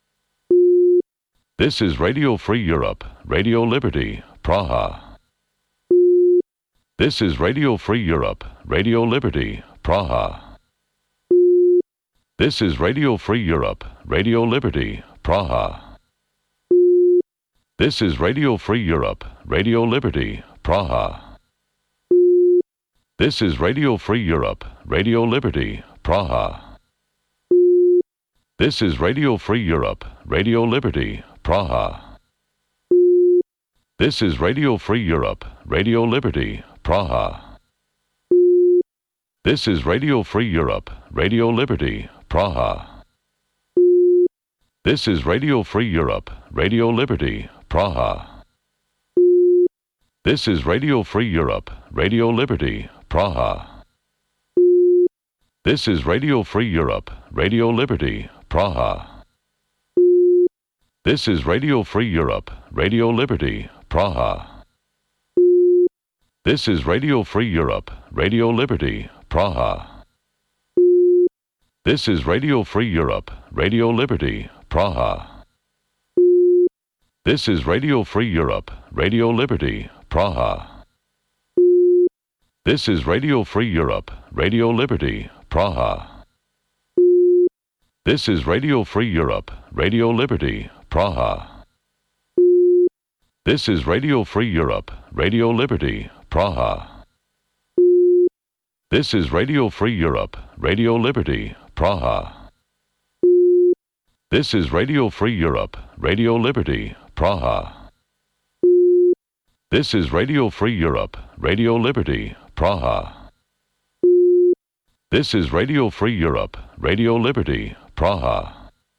This is Radio Free Europe, Radio Liberty, Praha. This is Radio Free Europe, Radio Liberty, Praha. This is Radio Free Europe, Radio Liberty, Praha. This is Radio Free Europe, Radio Liberty, Praha. This is Radio Free Europe, Radio Liberty, Praha. This is Radio Free Europe, Radio Liberty, Praha. This is Radio Free Europe, Radio Liberty, Praha. This is Radio Free Europe, Radio Liberty, Praha. This is Radio Free Europe, Radio Liberty, Praha. This is Radio Free Europe, Radio Liberty, Praha. This is Radio Free Europe, Radio Liberty, Praha. This is Radio Free Europe, Radio Liberty, Praha. This is Radio Free Europe, Radio Liberty, Praha. This is Radio Free Europe, Radio Liberty, Praha. This is Radio Free Europe, Radio Liberty, Praha. This is Radio Free Europe, Radio Liberty, Praha. This is Radio Free Europe, Radio Liberty, Praha. This is Radio Free Europe, Radio Liberty, Praha. This is Radio Free Europe, Radio Liberty, Praha. This is Radio Free Europe, Radio Liberty, Praha. This is Radio Free Europe, Radio Liberty, Praha. This is Radio Free Europe, Radio Liberty, Praha.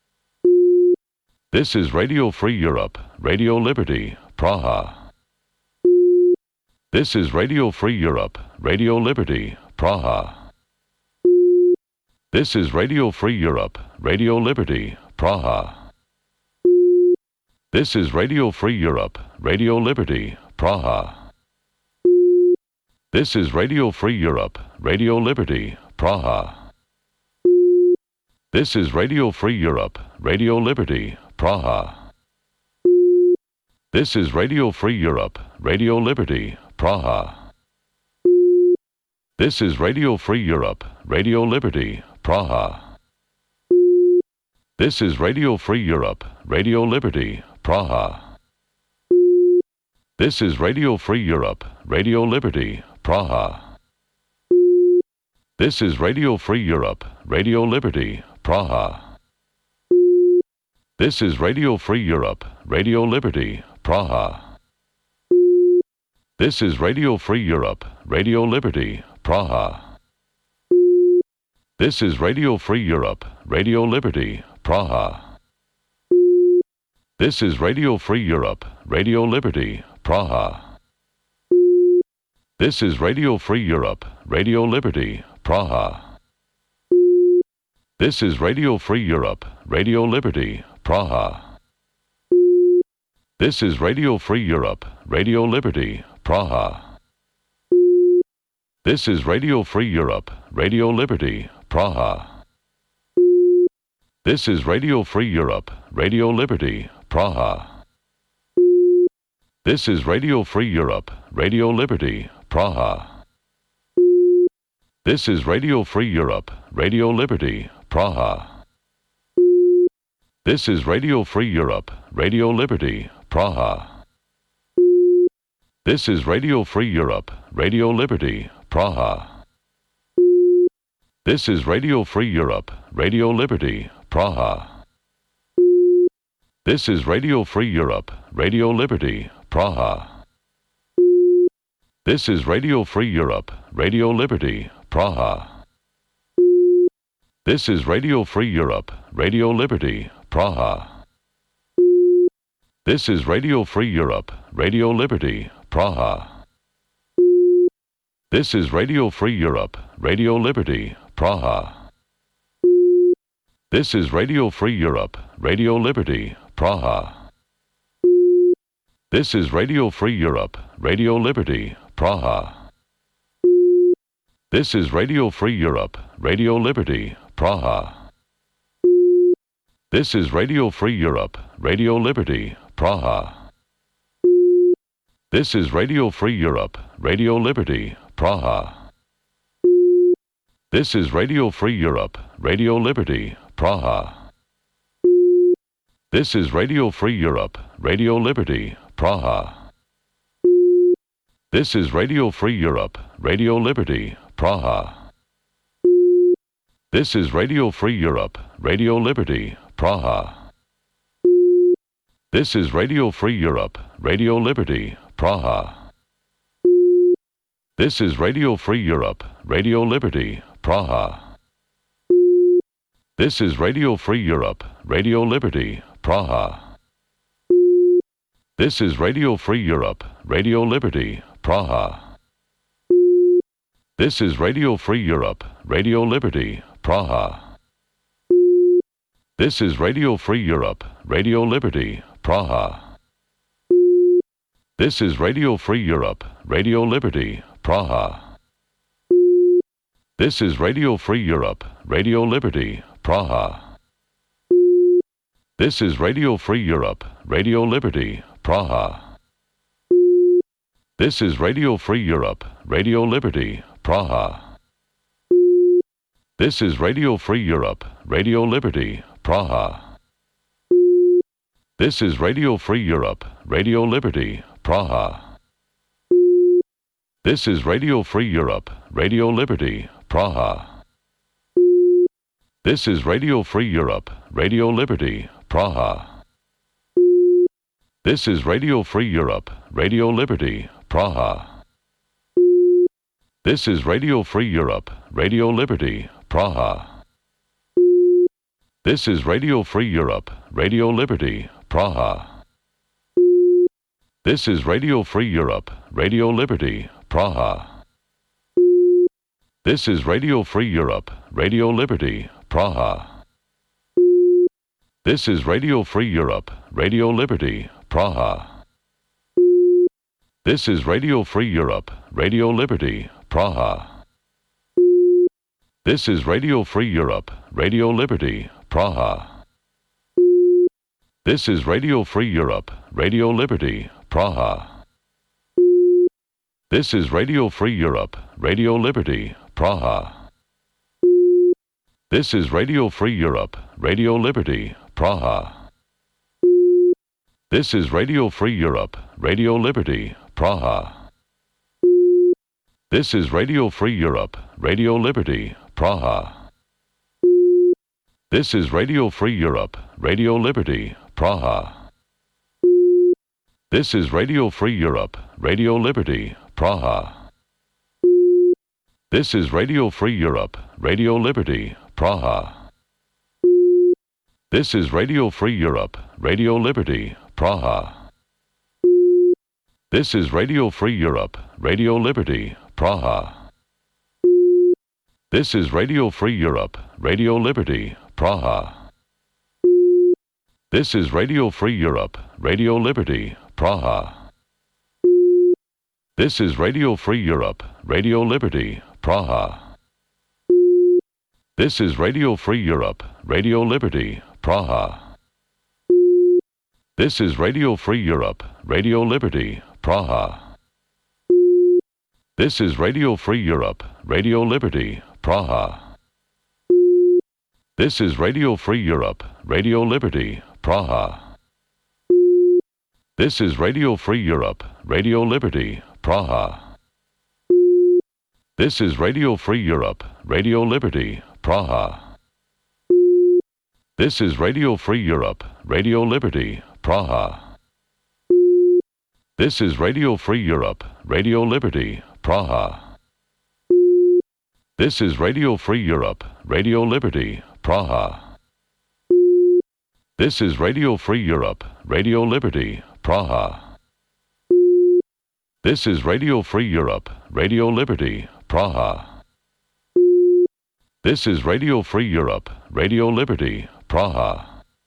This is Radio Free Europe, Radio Liberty, Praha. This is Radio Free Europe, Radio Liberty, Praha. This is Radio Free Europe, Radio Liberty, Praha. This is Radio Free Europe, Radio Liberty, Praha. This is Radio Free Europe, Radio Liberty, Praha. This is Radio Free Europe, Radio Liberty, Praha. This is Radio Free Europe, Radio Liberty, Praha. This is Radio Free Europe, Radio Liberty, Praha. This is Radio Free Europe, Radio Liberty, Praha. This is Radio Free Europe, Radio Liberty, Praha. This is Radio Free Europe, Radio Liberty, Praha. This is Radio Free Europe, Radio Liberty, Praha. This is Radio Free Europe, Radio Liberty, Praha. This is Radio Free Europe, Radio Liberty, Praha. This is Radio Free Europe, Radio Liberty, Praha. This is Radio Free Europe, Radio Liberty, Praha. This is Radio Free Europe, Radio Liberty, Praha. This is Radio Free Europe, Radio Liberty, Praha. This is Radio Free Europe, Radio Liberty, Praha. This is Radio Free Europe, Radio Liberty, Praha. This is Radio Free Europe, Radio Liberty, Praha. This is Radio Free Europe, Radio Liberty, Praha. This is Radio Free Europe, Radio Liberty, Praha. This is Radio Free Europe, Radio Liberty, Praha. This is Radio Free Europe, Radio Liberty, Praha. This is Radio Free Europe, Radio Liberty, Praha. This is Radio Free Europe, Radio Liberty, Praha. This is Radio Free Europe, Radio Liberty, Praha. This is Radio Free Europe, Radio Liberty, Praha. This is Radio Free Europe, Radio Liberty, Praha. This is Radio Free Europe, Radio Liberty, Praha. This is Radio Free Europe, Radio Liberty, Praha. This is Radio Free Europe, Radio Liberty, Praha. This is Radio Free Europe, Radio Liberty, Praha. This is Radio Free Europe, Radio Liberty, Praha. This is Radio Free Europe, Radio Liberty, Praha. This is Radio Free Europe, Radio Liberty, Praha. This is Radio Free Europe, Radio Liberty, Praha. This is Radio Free Europe, Radio Liberty, Praha. This is Radio Free Europe, Radio Liberty, Praha. This is Radio Free Europe, Radio Liberty, Praha. This is Radio Free Europe, Radio Liberty, Praha. This is Radio Free Europe, Radio Liberty, Praha. This is Radio Free Europe, Radio Liberty, Praha. This is Radio Free Europe, Radio Liberty, Praha. This is Radio Free Europe, Radio Liberty, Praha. This is Radio Free Europe, Radio Liberty, Praha. This is Radio Free Europe, Radio Liberty, Praha. This is Radio Free Europe, Radio Liberty, Praha. This is Radio Free Europe, Radio Liberty, Praha. This is Radio Free Europe, Radio Liberty, Praha. This is Radio Free Europe, Radio Liberty, Praha. This is Radio Free Europe, Radio Liberty, Praha. This is Radio Free Europe, Radio Liberty, Praha. This is Radio Free Europe, Radio Liberty, Praha. This is Radio Free Europe, Radio Liberty, Praha. This is Radio Free Europe, Radio Liberty, Praha. This is Radio Free Europe, Radio Liberty, Praha. This is Radio Free Europe, Radio Liberty, Praha. This is Radio Free Europe, Radio Liberty, Praha. This is Radio Free Europe, Radio Liberty, Praha. This is Radio Free Europe, Radio Liberty, Praha. This is Radio Free Europe, Radio Liberty, Praha. This is Radio Free Europe, Radio Liberty, Praha. This is Radio Free Europe, Radio Liberty, Praha. This is Radio Free Europe, Radio Liberty, Praha. This is Radio Free Europe, Radio Liberty, Praha. This is Radio Free Europe, Radio Liberty, Praha. This is Radio Free Europe, Radio Liberty, Praha. This is Radio Free Europe, Radio Liberty, Praha. This is Radio Free Europe, Radio Liberty, Praha. This is Radio Free Europe, Radio Liberty, Praha. This is Radio Free Europe, Radio Liberty, Praha. This is Radio Free Europe, Radio Liberty, Praha. This is Radio Free Europe, Radio Liberty, Praha. This is Radio Free Europe, Radio Liberty, Praha. This is Radio Free Europe, Radio Liberty, Praha. This is Radio Free Europe, Radio Liberty, Praha. This is Radio Free Europe, Radio Liberty, Praha. This is Radio Free Europe, Radio Liberty, Praha. This is Radio Free Europe, Radio Liberty, Praha. This is Radio Free Europe, Radio Liberty, Praha. This is Radio Free Europe, Radio Liberty, Praha. This is Radio Free Europe, Radio Liberty, Praha. This is Radio Free Europe, Radio Liberty, Praha. This is Radio Free Europe, Radio Liberty, Praha.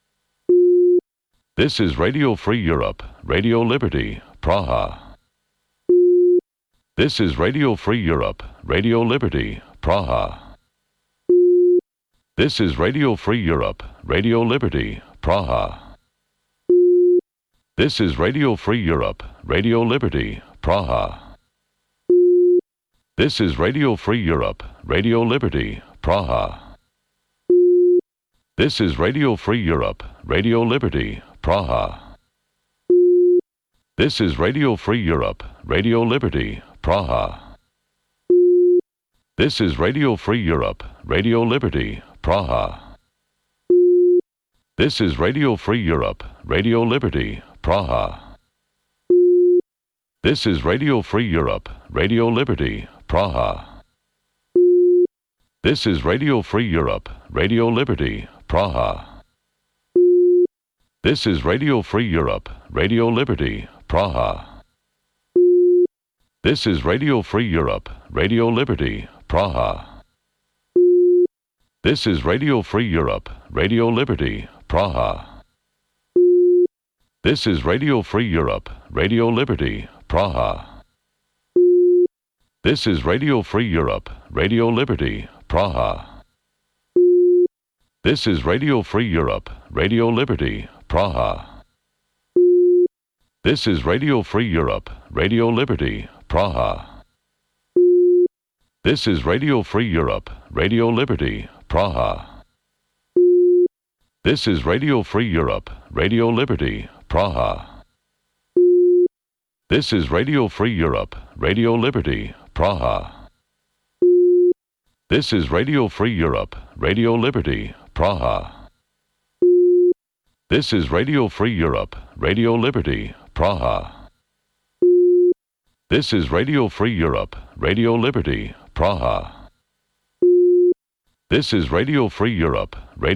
This is Radio Free Europe, Radio Liberty, Praha. This is Radio Free Europe, Radio Liberty, Praha. This is Radio Free Europe, Radio Liberty, Praha. This is Radio Free Europe, Radio Liberty, Praha. This is Radio Free Europe, Radio Liberty, Praha. This is Radio Free Europe, Radio Liberty, Praha. This is Radio Free Europe, Radio Liberty, Praha. This is Radio Free Europe, Radio Liberty, Praha. This is Radio Free Europe, Radio Liberty, Praha. This is Radio Free Europe, Radio Liberty, Praha. This is Radio Free Europe, Radio Liberty, Praha. This is Radio Free Europe, Radio Liberty, Praha. This is Radio Free Europe, Radio Liberty, Praha. This is Radio Free Europe, Radio Liberty, Praha. This is Radio Free Europe, Radio Liberty, Praha. This is Radio Free Europe, Radio Liberty, Praha. This is Radio Free Europe, Radio Liberty, Praha. This is Radio Free Europe, Radio Liberty, Praha. This is Radio Free Europe, Radio Liberty, Praha. This is Radio Free Europe, Radio Liberty, Praha. This is Radio Free Europe, Radio Liberty, Praha. This is Radio Free Europe, Radio Liberty, Praha. This is Radio Free Europe, Radio Liberty, Praha. This is Radio Free Europe, Radio Liberty, Praha. This is Radio Free Europe, Radio